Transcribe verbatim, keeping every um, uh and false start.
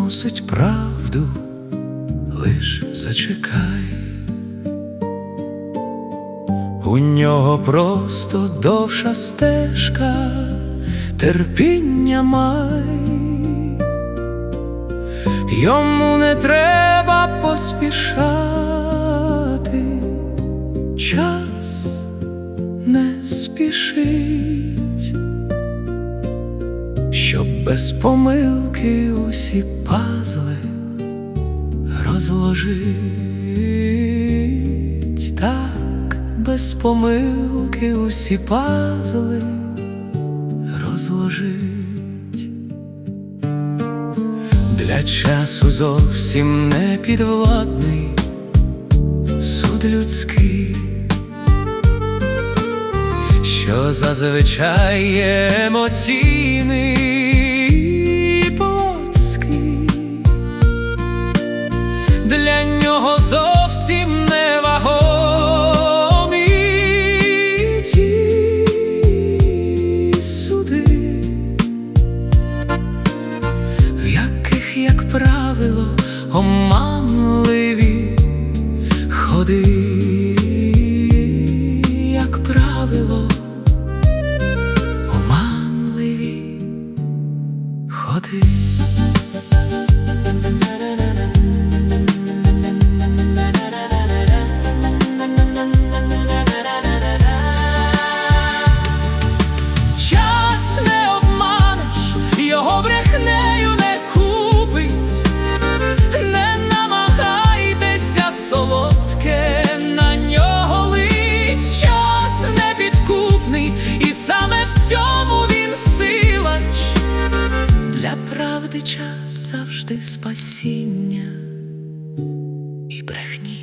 приносить правду, лиш зачекай. У нього просто довша стежка, терпіння май. Йому не треба поспішати, час не спішить, щоб без помилки усі пазли розложить. Так, без помилки усі пазли розложить. Для часу зовсім не підвладний суд людський, що зазвичай є емоційний і плотський. Для нього зовсім не вагомі ті суди, в яких, як правило, оманливі ходи, як правило, оманливі ходи. Час не обманеш, його брехнею не купить. Не намагайтеся солодке на нього лить. Час непідкупний, і саме в цьому він силач. Для правди час завжди спасіння і брехні.